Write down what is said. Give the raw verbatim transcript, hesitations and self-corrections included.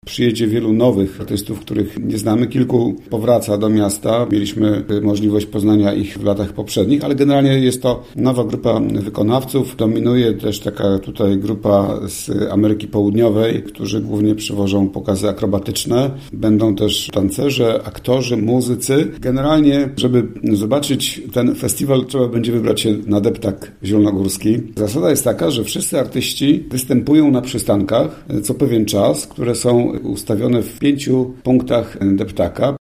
przyjedzie wielu nowych artystów, których nie znamy. Kilku powraca do miasta. Mieliśmy możliwość poznania ich w latach poprzednich, ale generalnie jest to nowa grupa wykonawców. Dominuje też taka tutaj grupa z Ameryki Południowej, którzy głównie przywożą pokazy akrobatyczne. Będą też tancerze, aktorzy, muzycy. Generalnie, żeby zobaczyć ten festiwal, trzeba będzie wybrać się na deptak zielonogórski. Zasada jest taka, że wszyscy artyści występują na przystankach co pewien czas, które są ustawione w pięciu punktach deptaka.